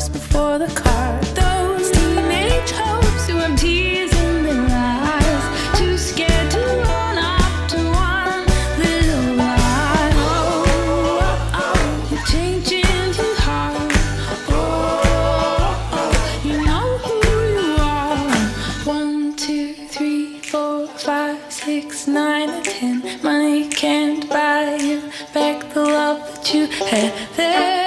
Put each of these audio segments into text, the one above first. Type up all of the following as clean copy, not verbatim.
just before the car. Those teenage hopes who have tears in their eyes, too scared to run up to one little lie. Oh, you're changing too hard. Oh, you know who you are. 1, 2, 3, 4, 5, 6, 9, and 10. Money can't buy you back the love that you had then.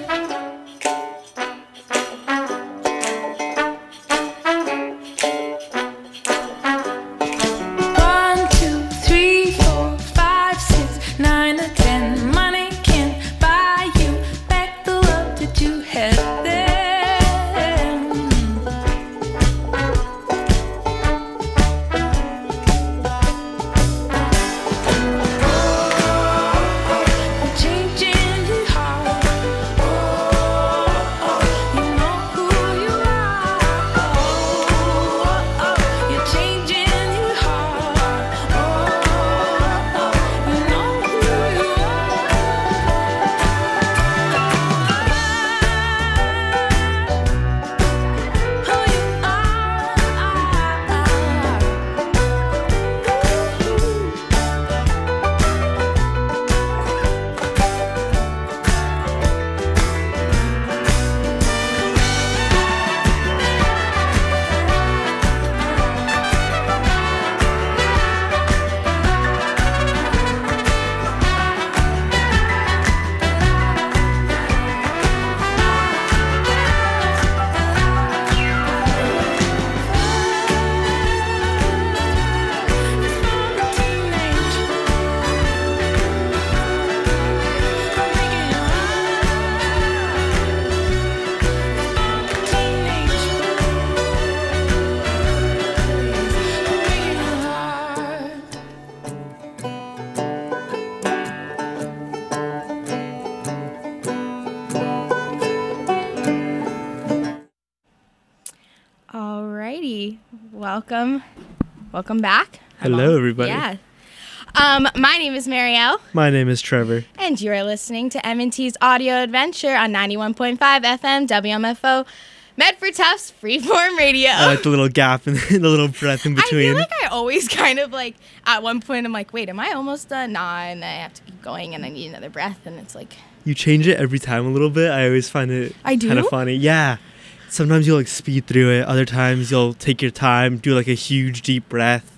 Welcome back. Hello, everybody. Yeah. My name is Marielle. My name is Trevor. And you're listening to M&T's Audio Adventure on 91.5 FM WMFO Medford Tufts Freeform Radio. I like the little gap and the little breath in between. I feel like I always kind of like, at one point I'm like, wait, am I almost done? Nah, and I have to keep going and I need another breath and it's like. You change it every time a little bit. I always find it kind of funny. Yeah. Sometimes you'll like speed through it. Other times you'll take your time, do like a huge deep breath.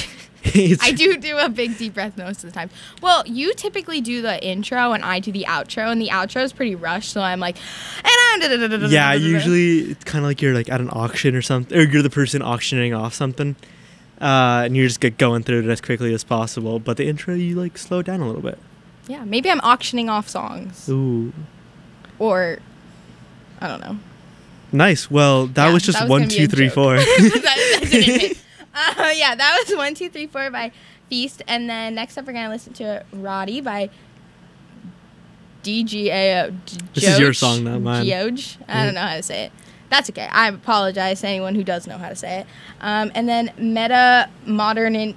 I do a big deep breath most of the time. Well, you typically do the intro and I do the outro, and the outro is pretty rushed, so I'm like, yeah, usually it's kind of like you're like at an auction or something, or you're the person auctioning off something, and you're just going through it as quickly as possible. But the intro, you like slow down a little bit. Yeah, maybe I'm auctioning off songs. Ooh. Or, I don't know. Nice. Well, that was just 1, 2, 3, 4. that didn't hit. Yeah, that was 1, 2, 3, 4 by Feast, and then next up we're gonna listen to Roddy by DGAO. This is your song, not mine. Geoj. I don't know how to say it. That's okay. I apologize to anyone who does know how to say it. And then Modernity.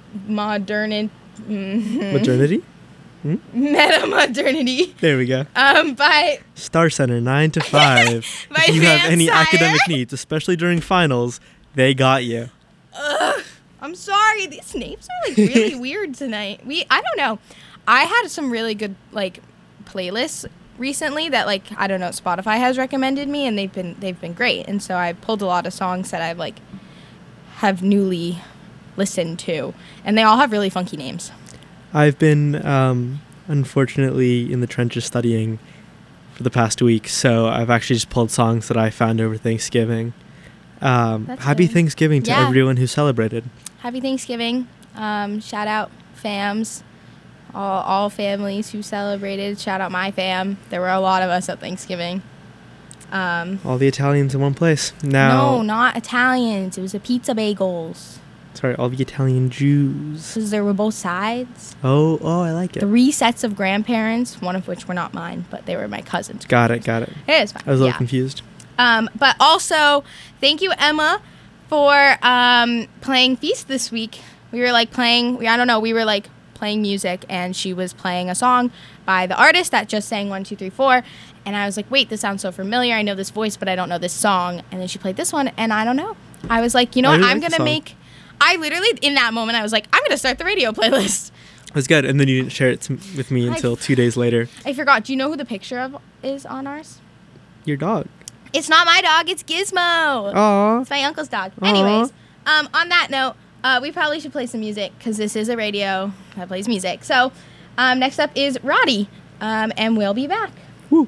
Meta Modernity. There we go. By Star Center 9 to 5. If you have any academic needs, especially during finals, they got you. I'm sorry. These names are like really weird tonight. I don't know. I had some really good like playlists recently that like I don't know Spotify has recommended me, and they've been great. And so I pulled a lot of songs that I've like have newly listened to, and they all have really funky names. I've been, unfortunately, in the trenches studying for the past week, so I've actually just pulled songs that I found over Thanksgiving. Happy Thanksgiving to everyone who celebrated. Happy Thanksgiving. Shout out fams, all families who celebrated. Shout out my fam. There were a lot of us at Thanksgiving. All the Italians in one place. Now, no, not Italians. It was a pizza bagels. Sorry, all the Italian Jews. Because there were both sides. Oh, I like it. 3 sets of grandparents, one of which were not mine, but they were my cousins. Got it. It is fine. I was a little confused. But also, thank you, Emma, for playing Feast this week. We were like playing music, and she was playing a song by the artist that just sang 1, 2, 3, 4. And I was like, wait, this sounds so familiar. I know this voice, but I don't know this song. And then she played this one, and I don't know. I was like, you know what? I'm going to make... I literally, in that moment, I was like, I'm going to start the radio playlist. It was good. And then you didn't share it with me until 2 days later. I forgot. Do you know who the picture of is on ours? Your dog. It's not my dog. It's Gizmo. Aww. It's my uncle's dog. Aww. Anyways, on that note, we probably should play some music because this is a radio that plays music. So next up is Roddy, and we'll be back. Woo.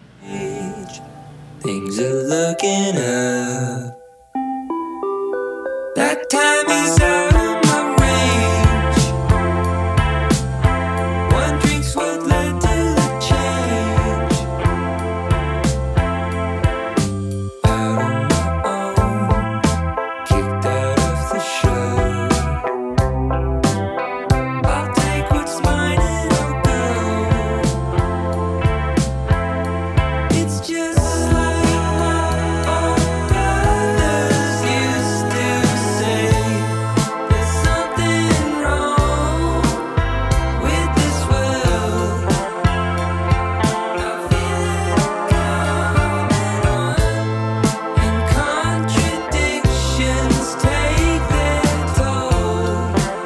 Things are looking up. That time is out of my range. One drink's what led to the change. Out on my own, kicked out of the show. I'll take what's mine and I'll go. It's just like my old brothers used to say. There's something wrong with this world. I feel it coming on, and contradictions take their toll.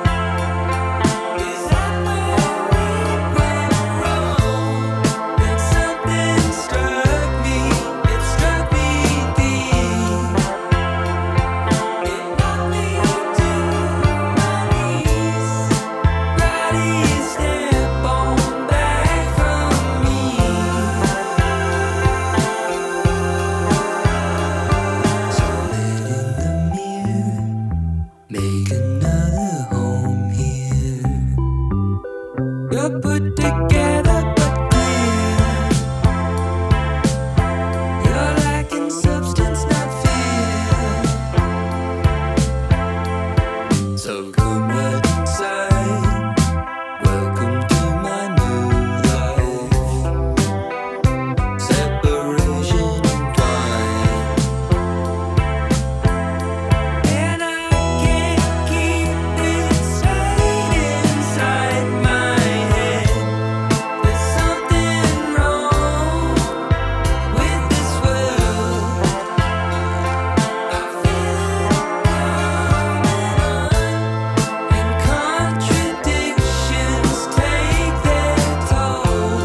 Is that where we went wrong? Then something struck me, it struck me deep. It knocked me to my knees. Roddy, step on back from me. So let in the mirror, make another home here. You're put together but clear. You're lacking substance, not fear. So come right inside. Welcome to my new life. Separation entwined. And I can't keep it straight inside my head. There's something wrong with this world. I feel it coming on, and contradictions take their toll.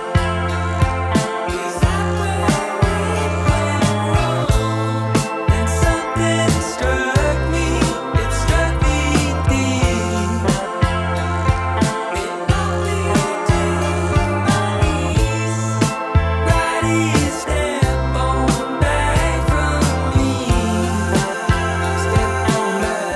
Is that where we went wrong? Then something struck me, it struck me deep. It knocked me to my knees. Roddy, step on back from me. Step on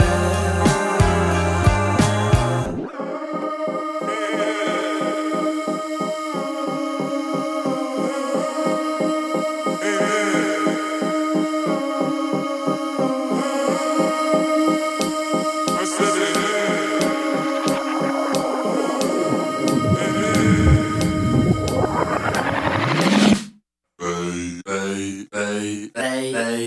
back.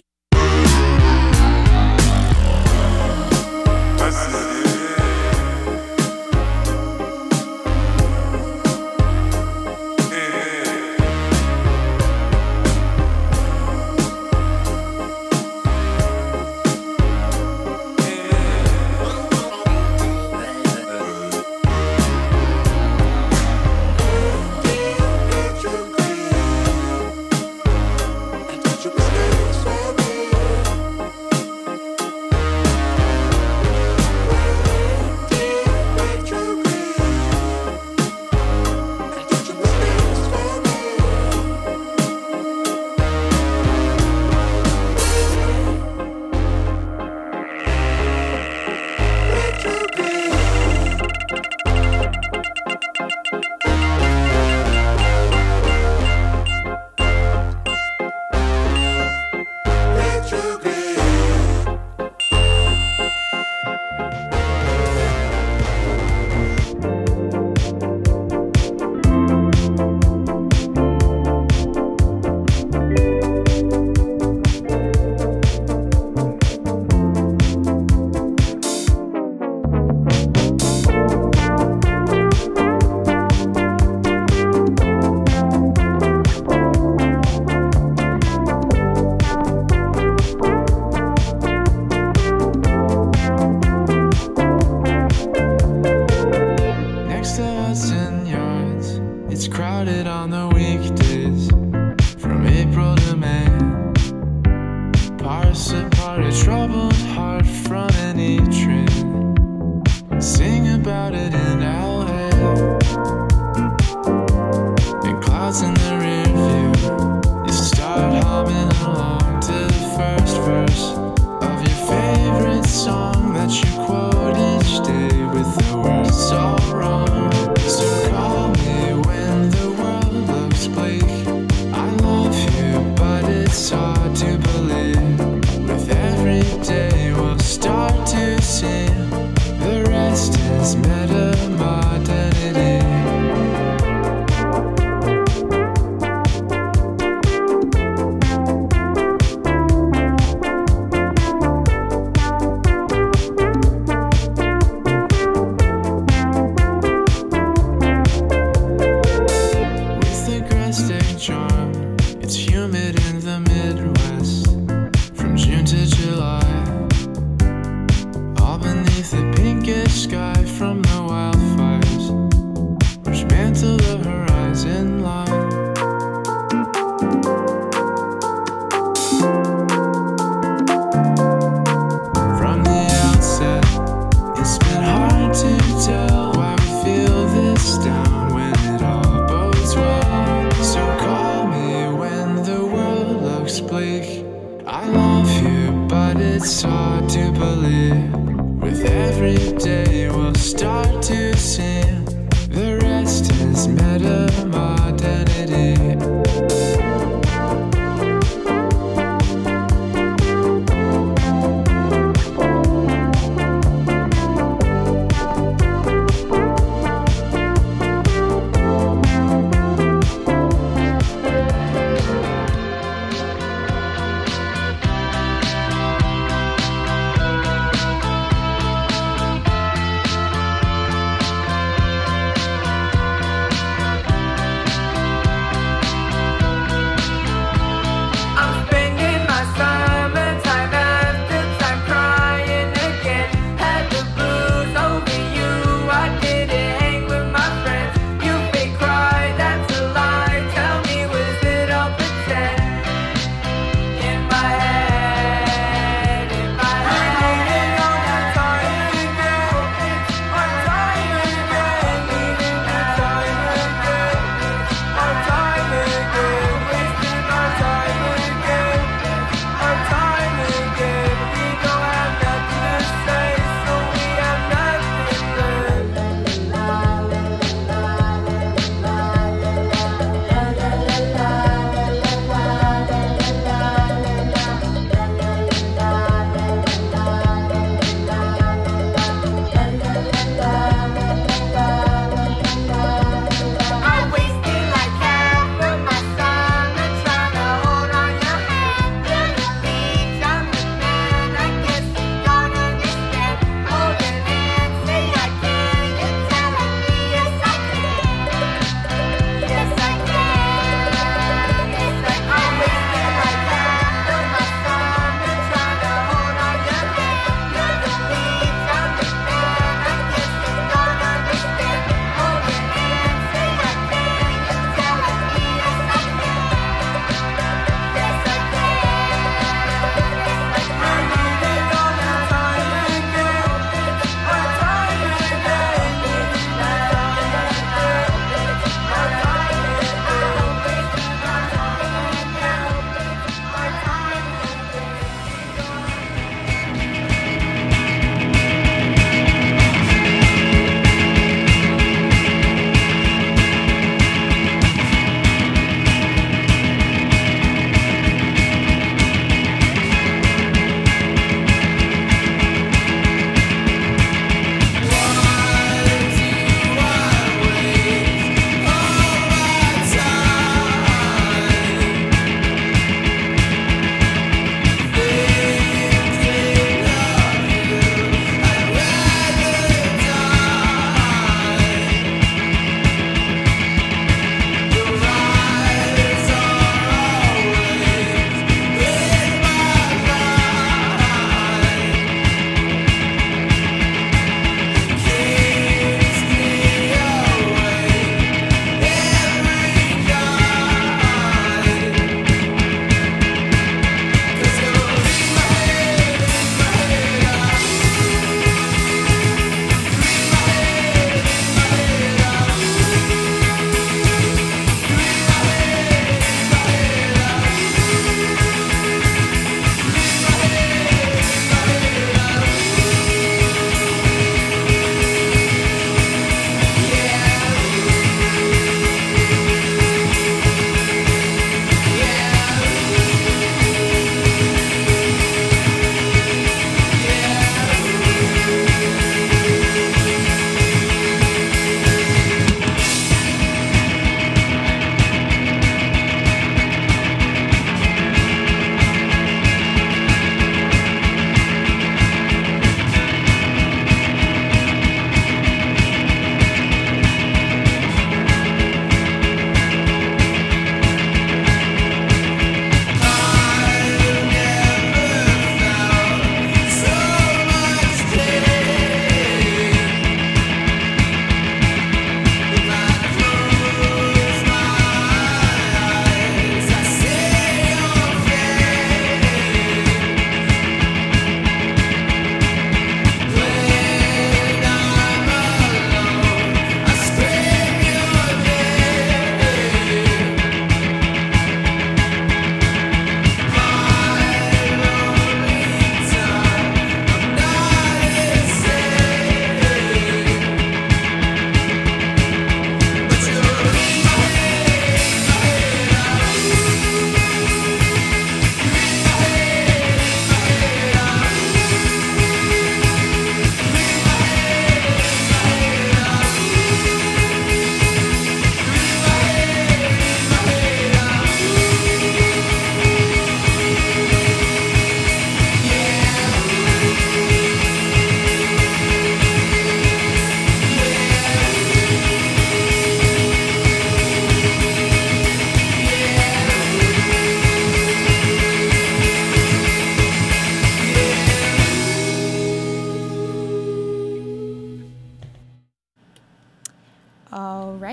part a troubled heart from any trend. Sing about it in LA. And clouds in the rear view. You start humming along to the first verse of your favorite song that you quote each day with the words all wrong. So call me when the world looks bleak. I love you, but it's hard to believe. With every day we'll start to see the rest is meta-modernity. With aggressive charm, it's humid in the Midwest from June to July. All beneath the pinkish sky from the wildfires, which mantle the horizon line. From the outset, it's been hard to tell why we feel this down when it all bodes well. So call me when the world looks bleak. I love you, but it's hard to believe. With every day we'll start to see the rest is meta-modernity.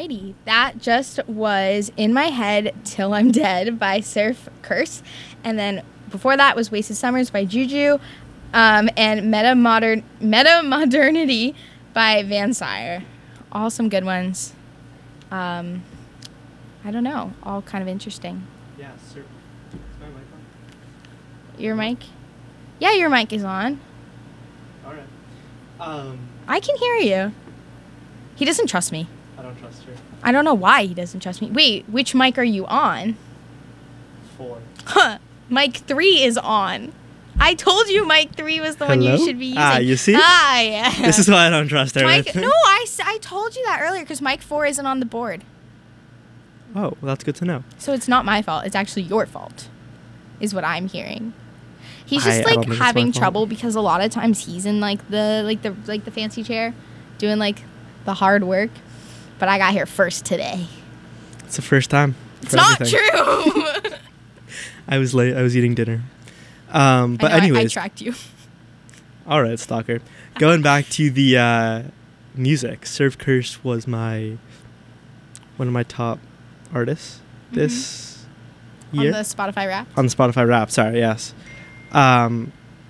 Alrighty, that just was In My Head Till I'm Dead by Surf Curse. And then before that was Wasted Summers by Juju, and Meta Modernity by Van Sire. All some good ones. I don't know, all kind of interesting. Yeah, sir. Is my mic on? Your mic? Yeah, your mic is on. All right. I can hear you. He doesn't trust me. I don't trust her. I don't know why he doesn't trust me. Wait, which mic are you on? 4. Huh. Mic 3 is on. I told you mic 3 was the one you Hello? should be using. Ah, you see? Ah, yeah. This is why I don't trust her. Mic, no, I told you that earlier because mic 4 isn't on the board. Oh, well, that's good to know. So it's not my fault. It's actually your fault, is what I'm hearing. He's I just don't like think it's my having fault. trouble because a lot of times he's in like the fancy chair, doing like the hard work. But I got here first today. It's the first time. It's for not everything. true. I was late. I was eating dinner. But I know, I anyways, tracked you. all right, stalker. Going back to the music, Surf Curse was one of my top artists this year. On the Spotify rap. On the Spotify rap, sorry, yes. I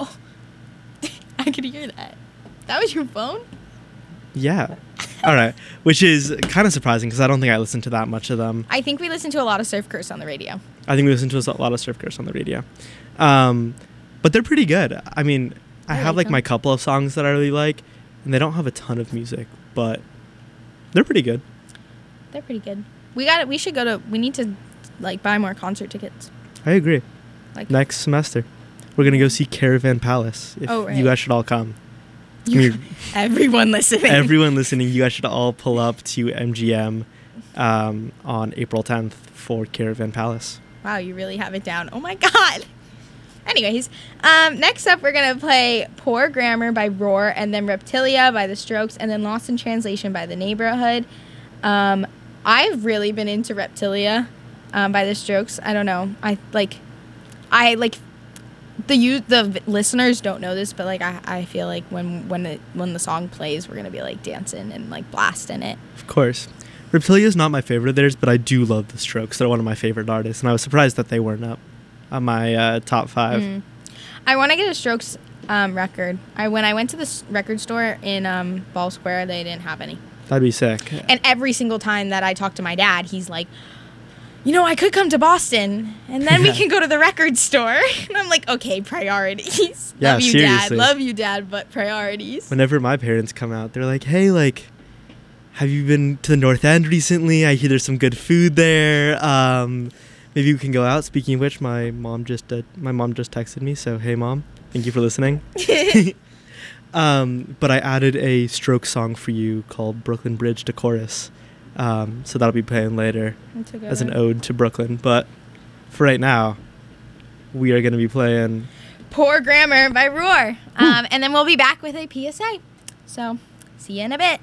could hear that. That was your phone? Yeah. All right. Which is kind of surprising because I don't think I listened to that much of them. I think we listened to a lot of Surf Curse on the radio. I think we listened to a lot of Surf Curse on the radio. But they're pretty good. I mean, I have like them. my couple of songs that I really like, and they don't have a ton of music, but they're pretty good. They're pretty good. We need to like buy more concert tickets. I agree. Like Next semester, we're going to go see Caravan Palace. If Oh, right. you guys should all come. everyone listening. Everyone listening, you guys should all pull up to MGM on April 10th for Caravan Palace. Wow, you really have it down. Oh my god. Anyways, next up we're going to play Poor Grammar by Roar, and then Reptilia by The Strokes, and then Lost in Translation by The Neighborhood. I've really been into Reptilia by The Strokes. I don't know. I like the listeners don't know this, but like I feel like when the song plays, we're going to be like dancing and like blasting it. Of course. Reptilia is not my favorite of theirs, but I do love The Strokes. They're one of my favorite artists, and I was surprised that they weren't up on my top 5. I want to get a Strokes record. When I went to the record store in Ball Square, they didn't have any. That'd be sick. And every single time that I talk to my dad, he's like, I could come to Boston, and then we can go to the record store. And I'm like, okay, priorities. Yeah, Love you, seriously. Dad. Love you, Dad, but priorities. Whenever my parents come out, they're like, hey, like, have you been to the North End recently? I hear there's some good food there. Maybe we can go out. Speaking of which, my mom just texted me, so hey, Mom, thank you for listening. But I added a Stroke song for you called Brooklyn Bridge to chorus. So that'll be playing later as an ode to Brooklyn. But for right now, we are going to be playing Poor Grammar by Roar. And then we'll be back with a PSA. So, see you in a bit.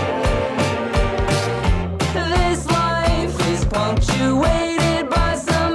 This life is punctuated by some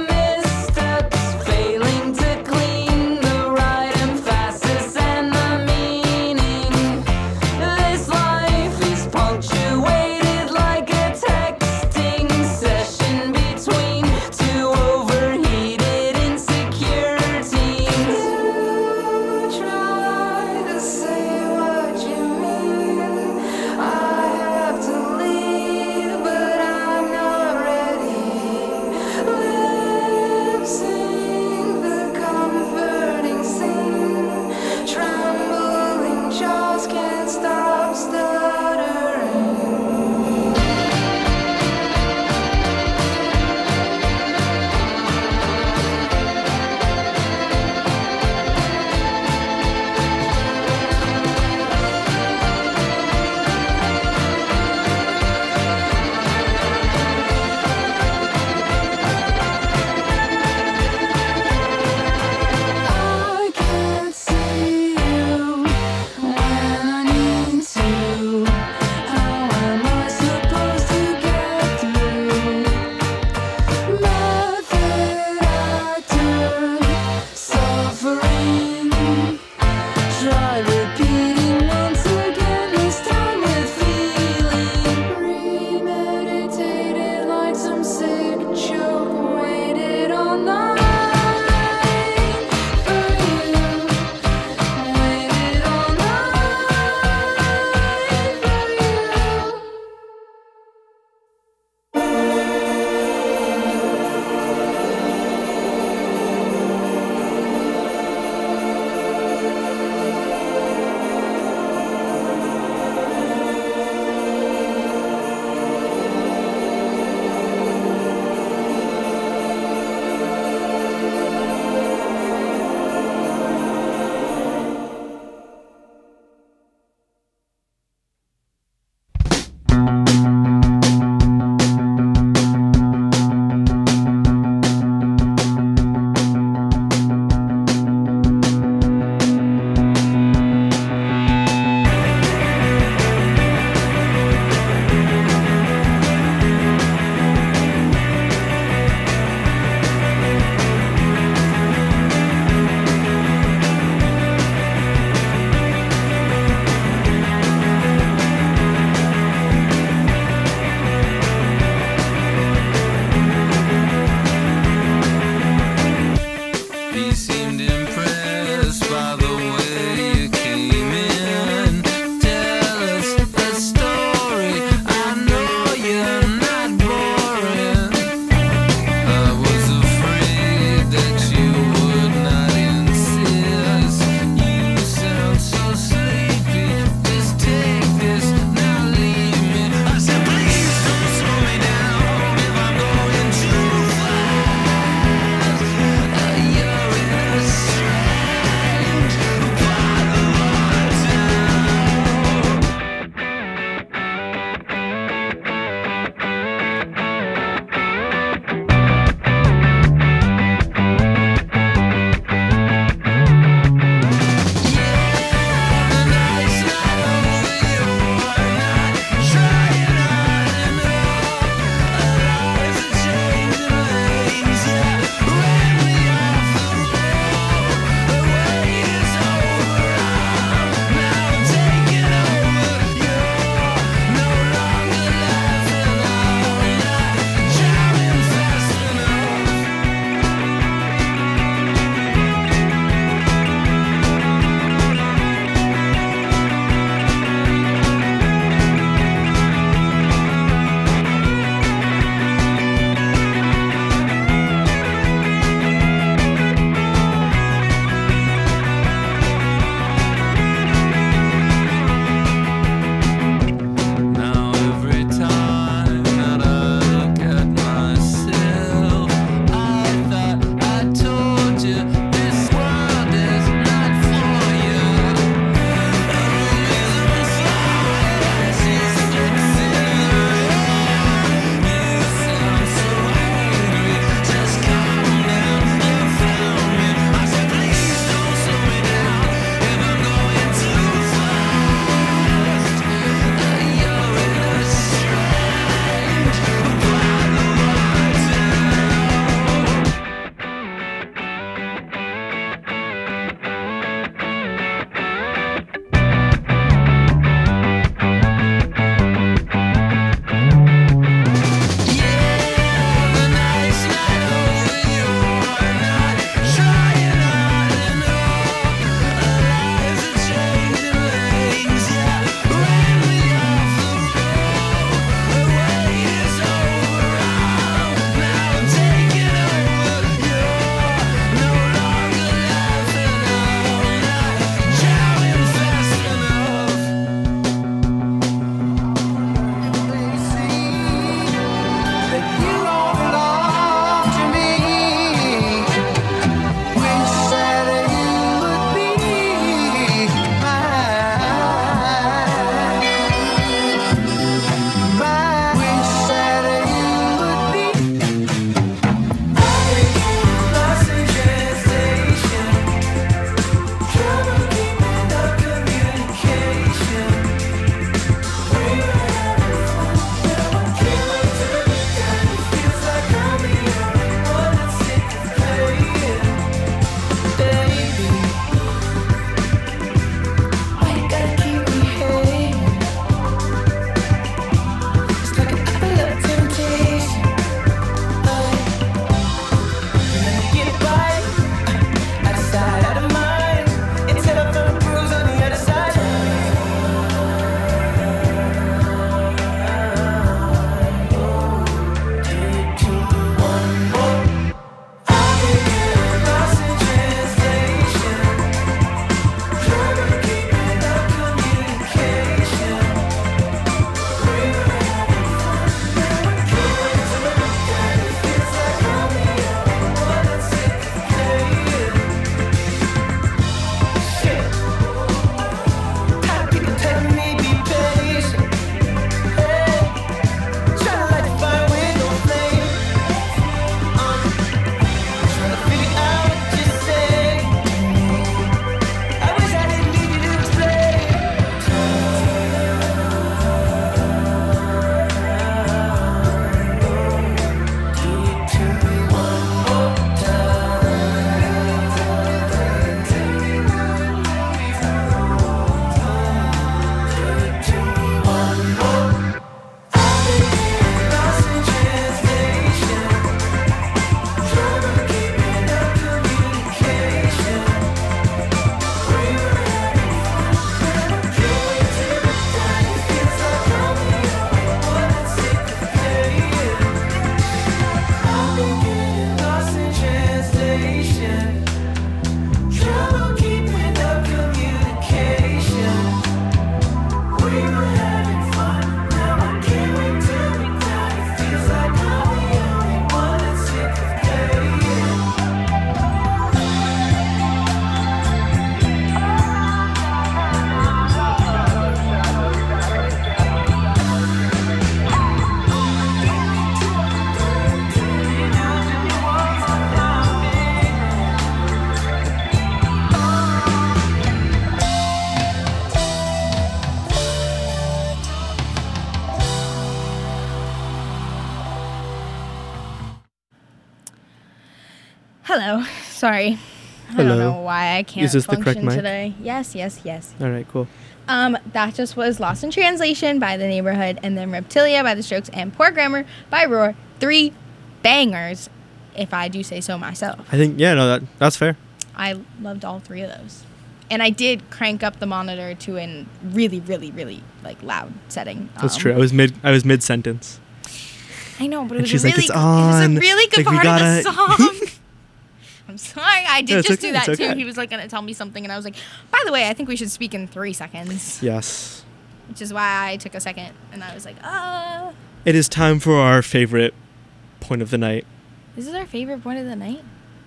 Hello. Sorry. I Hello. don't know why I can't Is this the correct function mic? today. Yes, yes, yes. All right, cool. That just was Lost in Translation by The Neighborhood, and then Reptilia by The Strokes, and Poor Grammar by Roar. 3 bangers, if I do say so myself. I think, yeah, no, that's fair. I loved all 3 of those. And I did crank up the monitor to a really, really, really like loud setting. That's true. I was mid sentence. I know, but it And was she's a like, really, "It's it was a on. really good Like, we part of the gotta-" song. I'm sorry, I did No, it's just okay, do that it's too. okay. He was like gonna tell me something, and I was like, by the way, I think we should speak in 3 seconds. Yes. Which is why I took a second, and I was like, It is time for our favorite point of the night. This is our favorite point of the night?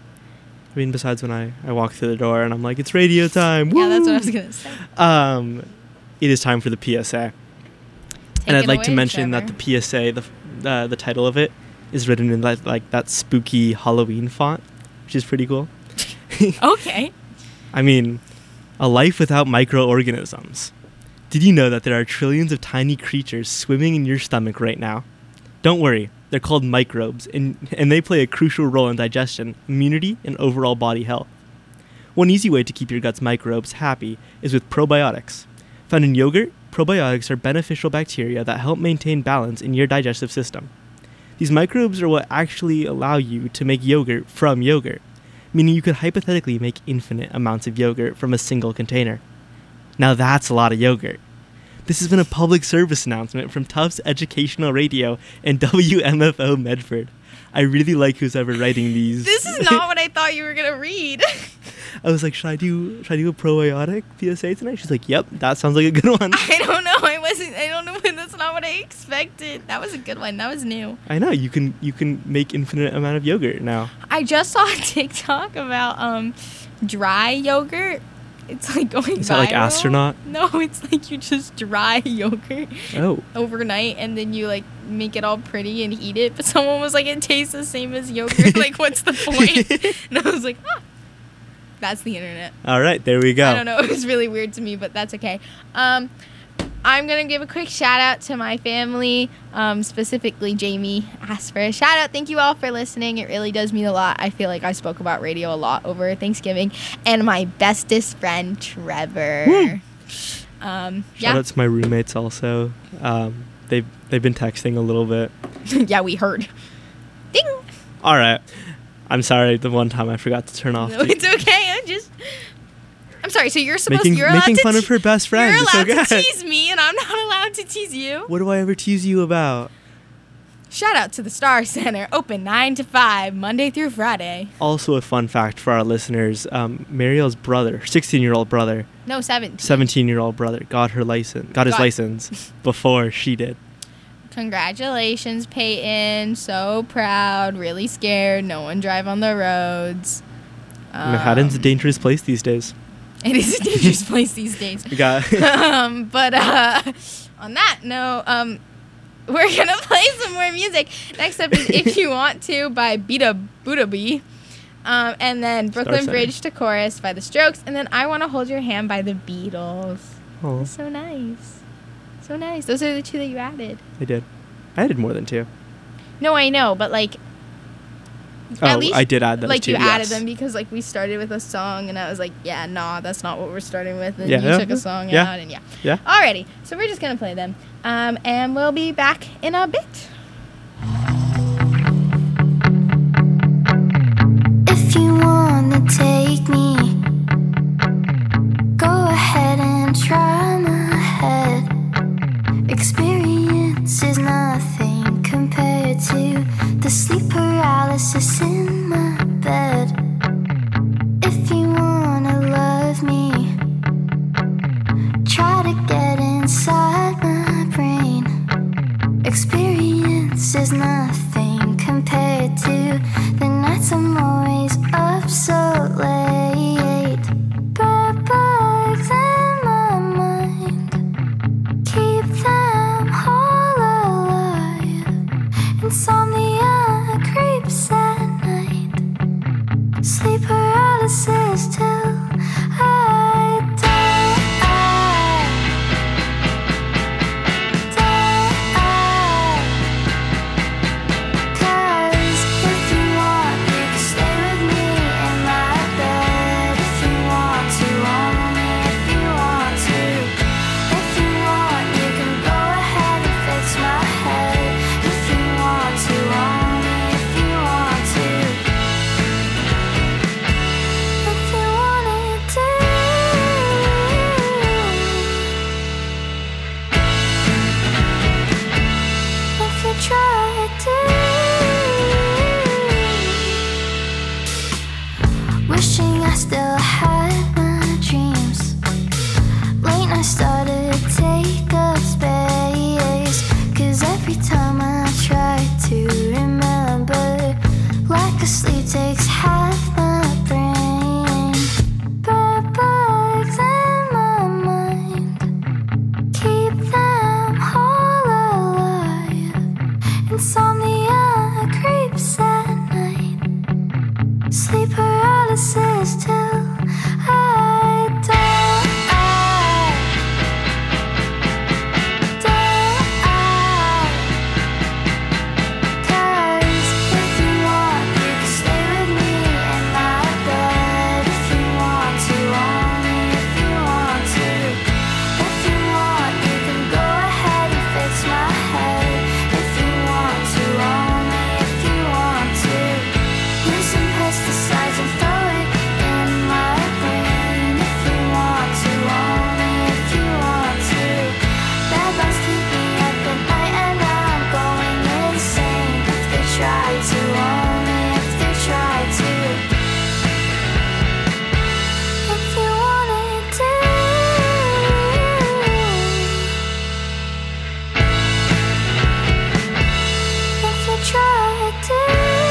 I mean, besides when I walk through the door and I'm like, it's radio time. Yeah, that's what I woo!" was gonna say. It is time for the PSA. Take And I'd it like to away, mention Trevor. that the PSA, the title of it, is written in that spooky Halloween font, which is pretty cool. Okay. I mean, a life without microorganisms. Did you know that there are trillions of tiny creatures swimming in your stomach right now? Don't worry, they're called microbes, and they play a crucial role in digestion, immunity, and overall body health. One easy way to keep your gut's microbes happy is with probiotics. Found in yogurt, probiotics are beneficial bacteria that help maintain balance in your digestive system. These microbes are what actually allow you to make yogurt from yogurt, meaning you could hypothetically make infinite amounts of yogurt from a single container. Now that's a lot of yogurt. This has been a public service announcement from Tufts Educational Radio and WMFO Medford. I really like who's ever writing these. This is not what I thought you were gonna read. I was like, should I do a probiotic PSA tonight? She's like, yep, that sounds like a good one. I don't know. I don't know. That's not what I expected. That was a good one. That was new. I know, you can make infinite amount of yogurt now. I just saw a TikTok about dry yogurt. It's like going Is that like viral. astronaut? No, it's like you just dry yogurt Oh. overnight and then you like make it all pretty and eat it. But someone was like, it tastes the same as yogurt. Like, what's the point? And I was like, that's the internet. All right, there we go. I don't know. It was really weird to me, but that's okay. I'm going to give a quick shout out to my family. Specifically, Jamie asked for a shout out. Thank you all for listening. It really does mean a lot. I feel like I spoke about radio a lot over Thanksgiving. And my bestest friend, Trevor. Woo! Yeah. Shout out to my roommates also. They've been texting a little bit. Yeah, we heard. Ding! All right. I'm sorry. The one time I forgot to turn off. No, it's okay. I'm sorry. So you're supposed making you're allowed making to fun of her best friend. You're It's allowed to okay. tease me, and I'm not allowed to tease you. What do I ever tease you about? Shout out to the Star Center, open 9 to 5, Monday through Friday. Also, a fun fact for our listeners: Mariel's brother, 16-year-old brother, No, 17. 17-year-old brother, got his license before she did. Congratulations, Peyton. So proud, really scared. No one drive on the roads. Manhattan's a dangerous place these days. It is a dangerous place these days. We got But on that note, we're going to play some more music. Next up is If You Want To by Beta Buddha Bee. And then Brooklyn Center. Bridge to Chorus by The Strokes. And then I Want to Hold Your Hand by The Beatles. Oh, That's so nice. So nice. Those are the 2 that you added. I did. I added more than 2. No, I know, but like... Oh, I did add those like 2, you added yes. them because like we started with a song and I was like, yeah, nah, that's not what we're starting with. And Yeah, you yeah, took a song yeah. out and yeah. Yeah. Alrighty, so we're just gonna play them, and we'll be back in a bit. If you wanna take me, go ahead and try my head. Experience is nothing compared to the sleep paralysis in my bed. If you wanna love me, try to get inside my brain. Experience is nothing compared to the nights I'm always up so late. Bad bugs in my mind, keep them all alive. Insomnia creeps at night. still had my dreams. Late night started to take up space, 'cause every time I try to remember, lack of sleep takes half my brain. Bird bugs in my mind, keep them all alive. Insomnia creeps at night, sleep paralysis till I die. Cause if you want, you can stay with me in my bed. If you want to, only if you want to. If you want, you can go ahead and fix my head. If you want to, only if you want to. Use some pesticides and throw it in my brain. If you want to, only if you want to. Bad bugs keep me up at night and I'm going insane. If they try to, only if they try to. If you wanted to. If you tried to.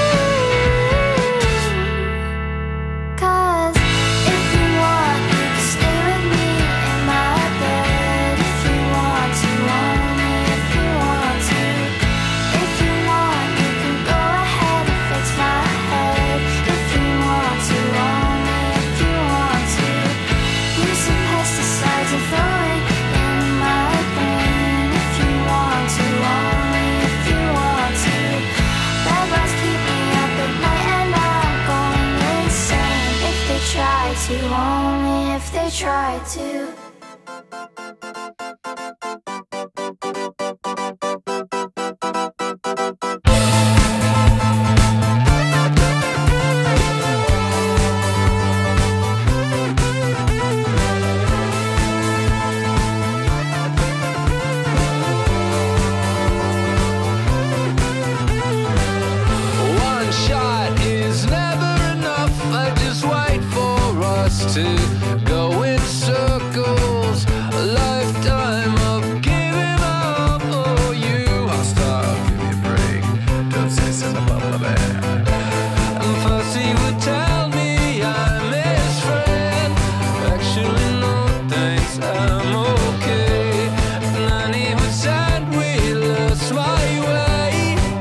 Cause if you want, you can stay with me in my bed. If you want to, only if you want to. If you want, you can go ahead and fix my head. If you want to, only if you want to. Use some pesticides and throw it in my brain. If you want to, only if you want to. Bad bugs keep me up at night and I'm going insane. If they try to, only if they try to. One shot is never enough. I just wait for us to go in circles. A lifetime of giving up for you. I'll stop, give me a break. Don't say something about my bad. And first he would tell me I'm his friend. Actually, no thanks, I'm okay. And then he would send we lost my way.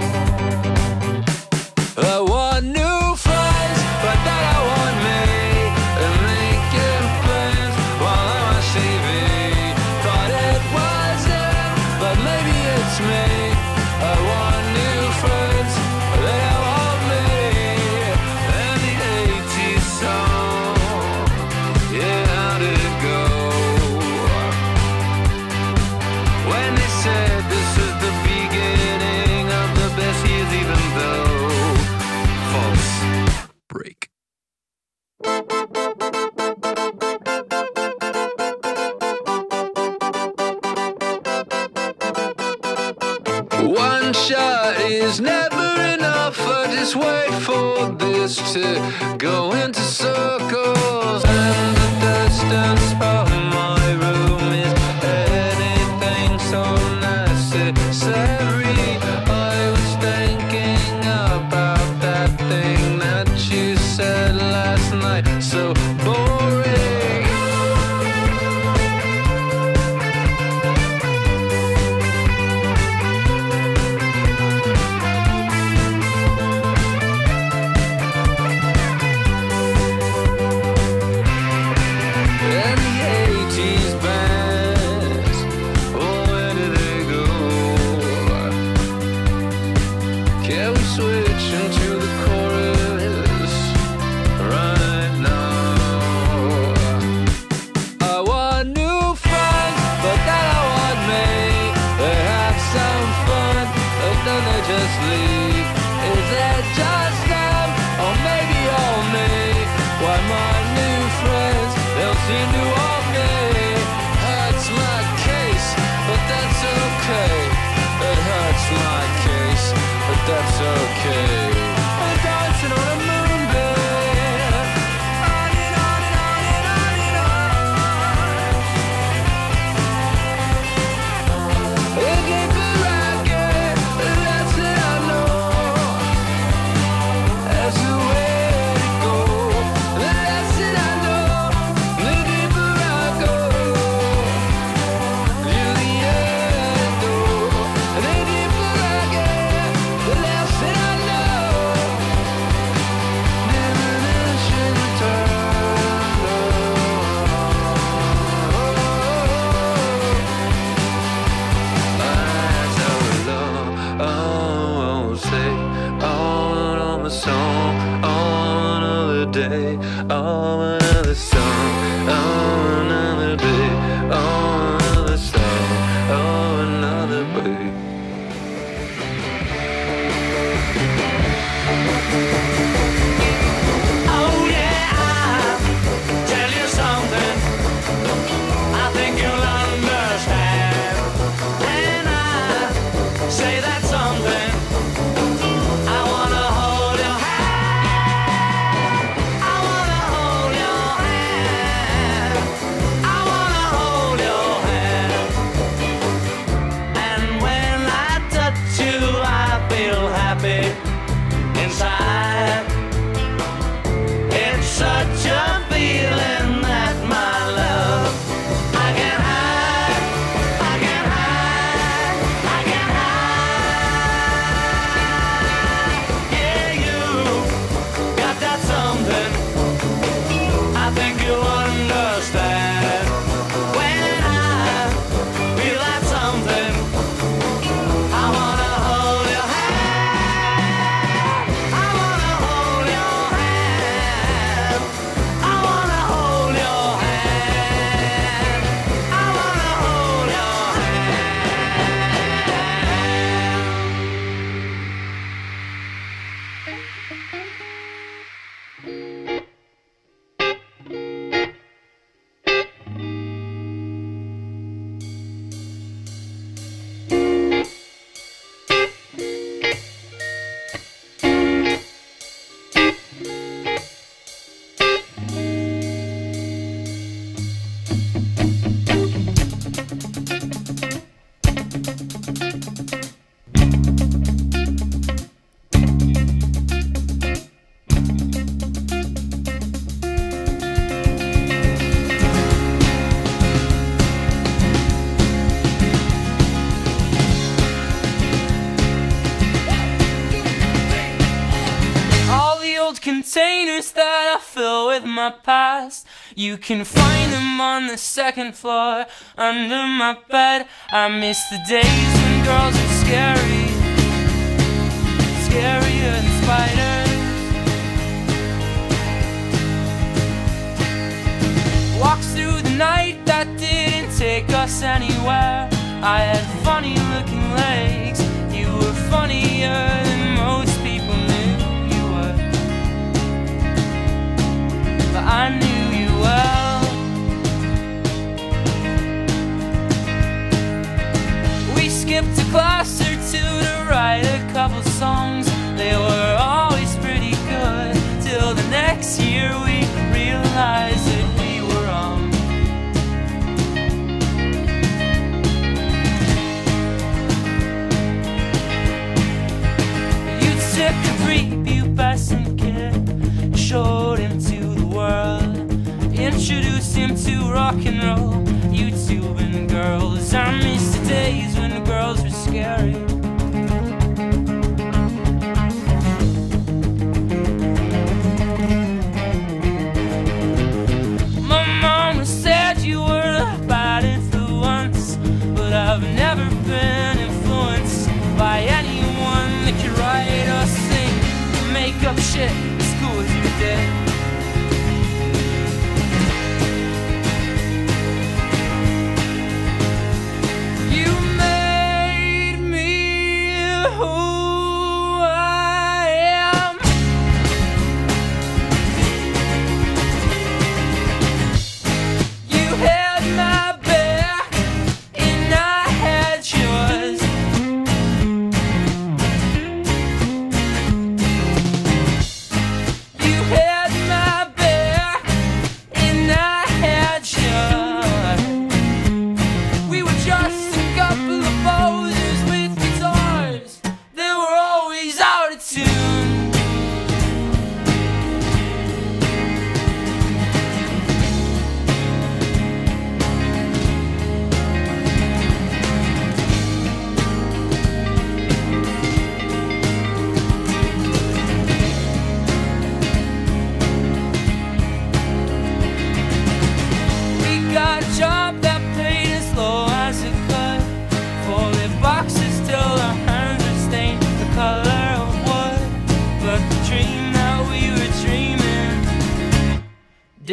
I want new friends, but then I want me. And making plans while I'm on TV. Thought it was him, but maybe it's me. I want new friends, they want me. And the 80s song, yeah, how'd it go? When they said this is the beginning of the best years, even though false break. One shot is never enough. I just wait for this to go into circles. And the distance from my room is anything so necessary. I was thinking about that thing that you said last night. So boring. And the 80s bands, oh, where did they go? Oh, another song. Oh, another day. Oh, another song. Oh, another day. Oh yeah, I'll tell you something. I think you'll understand when I say that something. I wanna hold your hand. I wanna hold your hand. I wanna hold your hand. And when I touch you, I feel happy inside. It's such a feeling that my love I can hide, I can hide, I can hide. Yeah, you got that something. I think you understand when I feel that something. I wanna hold your hand. I wanna hold your hand. I wanna hold your hand. I wanna hold your hand. All the old containers that I fill with my past, you can find them on the second floor under my bed. I miss the days when girls were scary, scarier than spiders. Walks through the night that didn't take us anywhere. I had funny looking legs. You were funnier than most people knew you were. But I knew you well. We skipped a class or two to write a couple songs. They were always pretty good till the next year we realized that we were wrong. You took a prepubescent kid, showed him to the world, introduced him to rock and roll, YouTube and girls. I miss the days when the girls were scary. My mama said you were a bad influence, but I've never been influenced by anyone that could write or sing, make up shit as cool as you did. You made me who I am. You had my back and I had yours.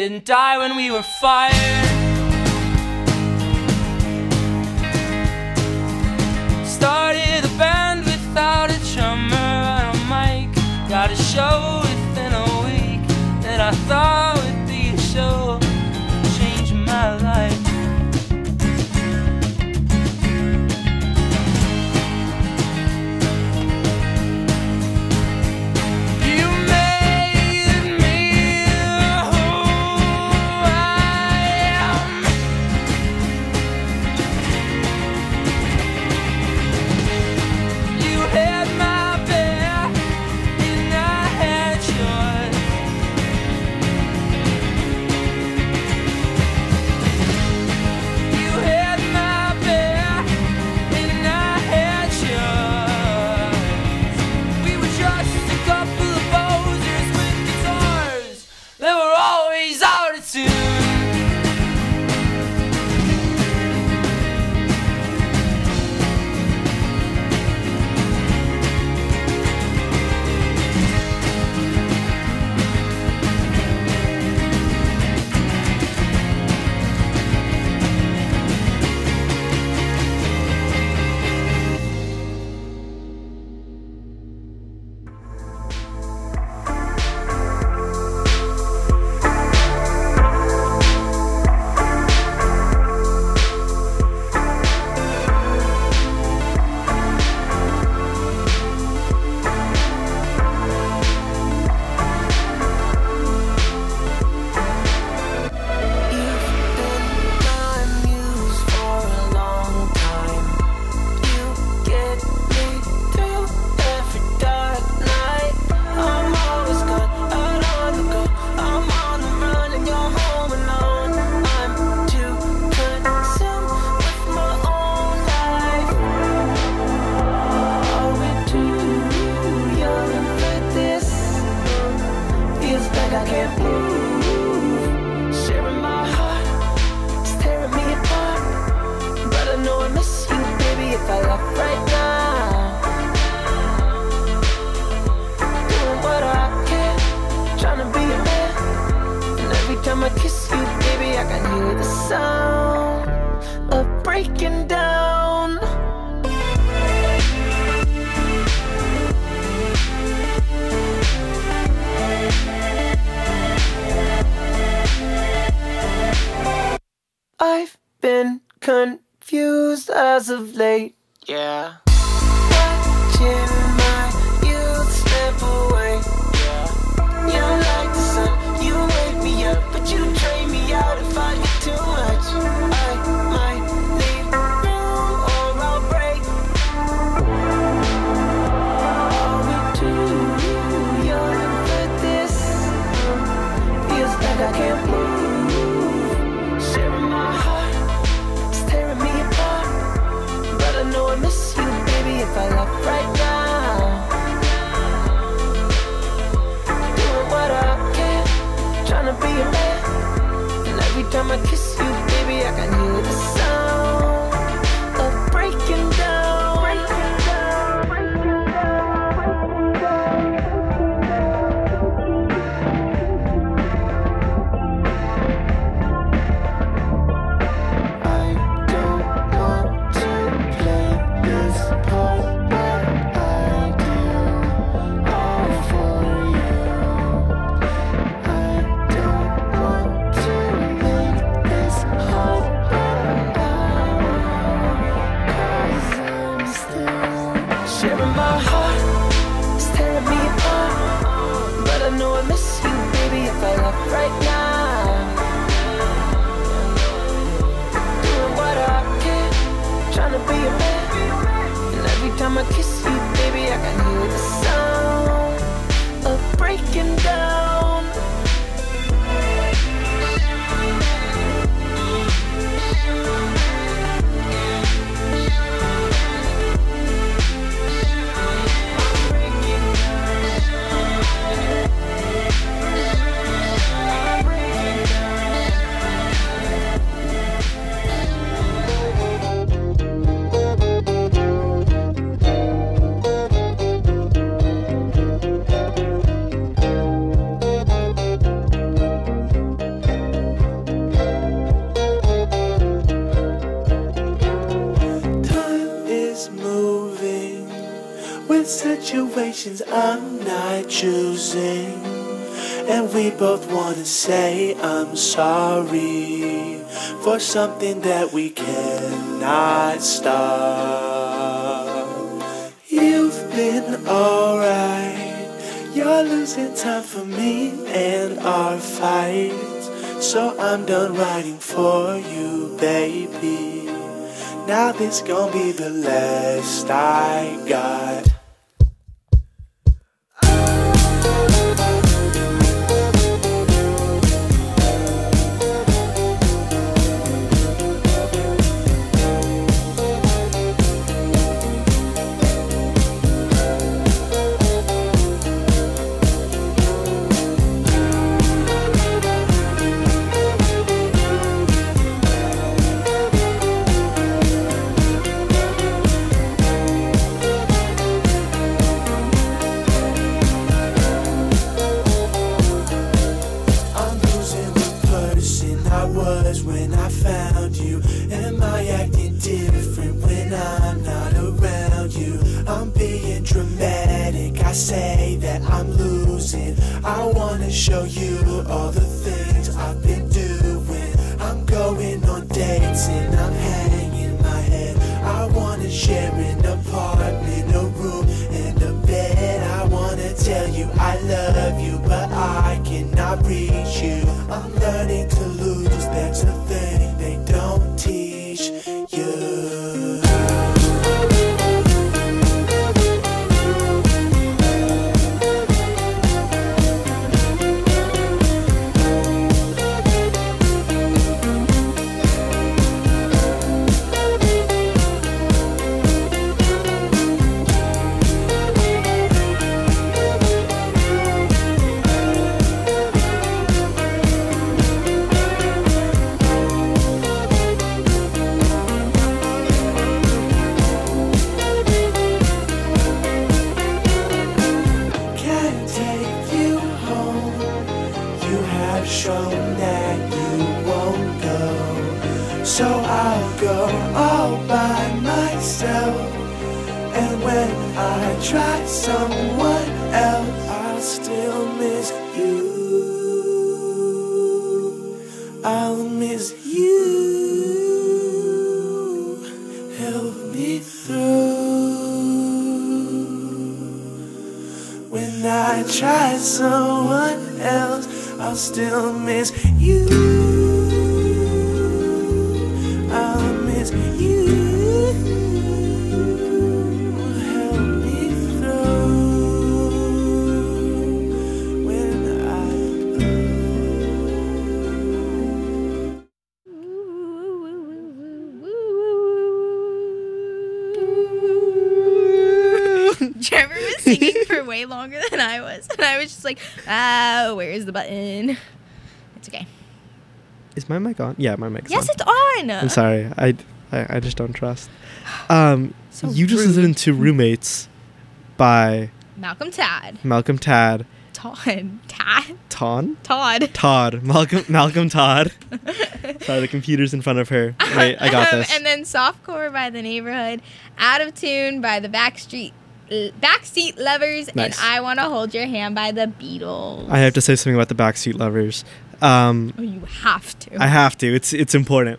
didn't die when we were fired. Started a band without a drummer and a mic. Got a show within a week that I thought would be a show, changed my life. You made me who I am. You had my back and I had yours. You had my back and I had yours. We were just a couple of posers with guitars that were always out of tune. I've been confused as of late. Yeah. Watching my youth slip away. You're like the sun, you wake me up, but you drain me out if I get too much. I might need room or I'll break. Are we too young for this? Feels like I can't move. Sharing my heart, it's tearing me apart. But I know I miss you, baby, if I left right now. Doing what I can, trying to be a man. And every time I kiss you, baby, I can hear the sound of breaking down. I don't want to play this part, but I do all for you. I don't want to make this hard, but I will, 'cause I'm still sharing my heart. It's tearing me apart, but I know I miss you, baby, if I left right now. Doing what I can, trying to be a man. And every time I kiss you, baby, I can hear the sound of breaking down. moving with situations I'm not choosing. And we both wanna say I'm sorry for something that we cannot stop. You've been alright, you're losing time for me and our fights. So I'm done writing for you, baby. Now this gon' be the last I got. I'm losing the person I was when I found you. Am I acting different when I'm not around you? I'm being dramatic, I say that I'm losing. I wanna show you all the things I've been doing. I'm going on dates and I'm hanging my head. I wanna share an apartment, a room and a bed. I wanna tell you I love you, but I cannot reach you. I'm learning to lose, that's a thing they don't teach you. Can't take you home. You have shown that you won't go. So I'll go all by myself. And when I try someone else, I'll still miss you. I'll miss you. Help me through. When I try someone else, I'll still miss you. I'll miss you. Help me through. When Trevor was singing for way longer than I was, and I was just like, where's the button? It's okay. Is my mic on? Yeah, my mic's Yes, on. it's on. I'm sorry. I just don't trust. So You just rude. listened to Roommates by Malcolm Tad. Malcolm Tad. Todd. Malcolm Todd. Sorry, the computer's in front of her. Wait, I got this. And then Softcore by The Neighborhood, Out of Tune by the Backseat Lovers, and Nice. I Want to Hold Your Hand by the Beatles. I have to say something about the Backseat Lovers. Oh, you have to. I have to. It's important.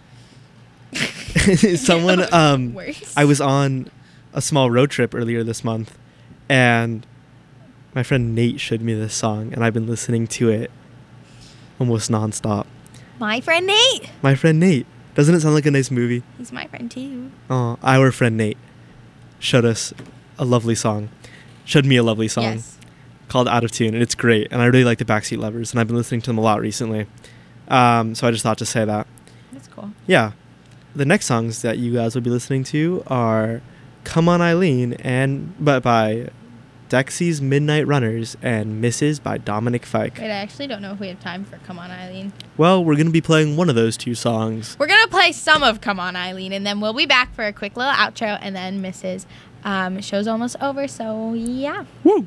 Someone Worse. I was on a small road trip earlier this month, and my friend Nate showed me this song, and I've been listening to it almost nonstop. My friend Nate. My friend Nate. Doesn't it sound like a nice movie? He's my friend too. Oh, our friend Nate showed us a lovely song. Showed me a lovely song Yes. called Out of Tune, and it's great. And I really like the Backseat Lovers, and I've been listening to them a lot recently. So I just thought to say that. That's cool. Yeah. The next songs that you guys will be listening to are Come On Eileen by Dexy's Midnight Runners and Misses by Dominic Fike. Wait, I actually don't know if we have time for Come On Eileen. Well, we're going to be playing one of those two songs. We're going to play some of Come On Eileen, and then we'll be back for a quick little outro, and then Mrs. Show's almost over, so yeah. Woo!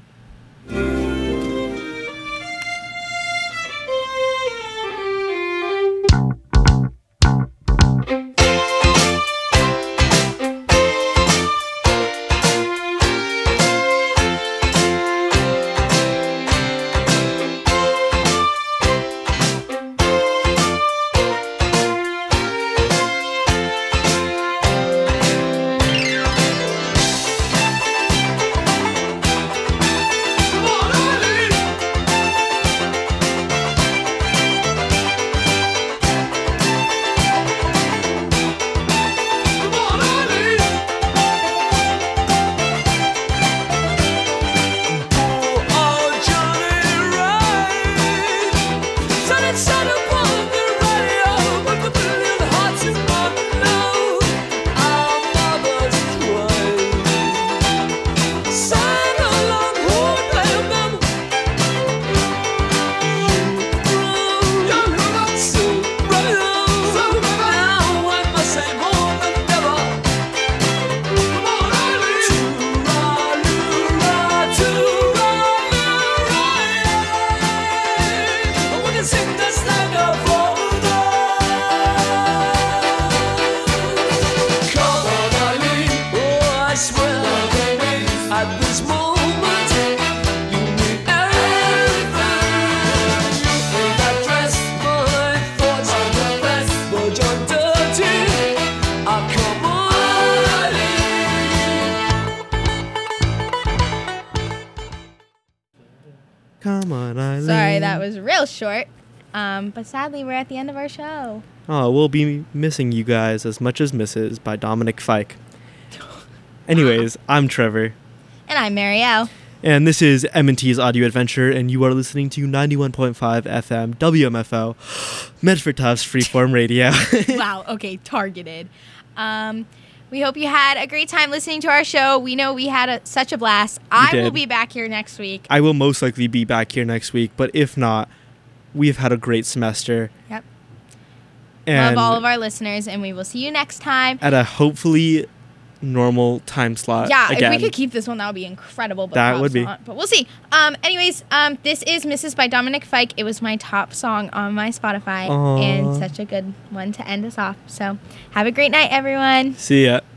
At this moment, you need everything. In that dress, my thoughts are the best, but you're dirty. Come on. Come on, Eileen. Sorry, that was real short. But sadly, we're at the end of our show. Oh, we'll be missing you guys as much as Misses by Dominic Fike. Anyways, I'm Trevor. And I'm Marielle. And this is M&T's Audio Adventure, and you are listening to 91.5 FM WMFO, Medford Tufts Freeform Radio. Wow, okay, targeted. We hope you had a great time listening to our show. We know we had such a blast. I will did. be back here next week. I will most likely be back here next week, but if not, we've had a great semester. Yep. And Love all of our listeners, and we will see you next time. at a hopefully normal time slot. Yeah, again. if we could keep this one, that would be incredible. But That perhaps would be. not. But we'll see. Anyways, this is Mrs. by Dominic Fike. It was my top song on my Spotify, Aw. and such a good one to end us off. So have a great night, everyone. See ya.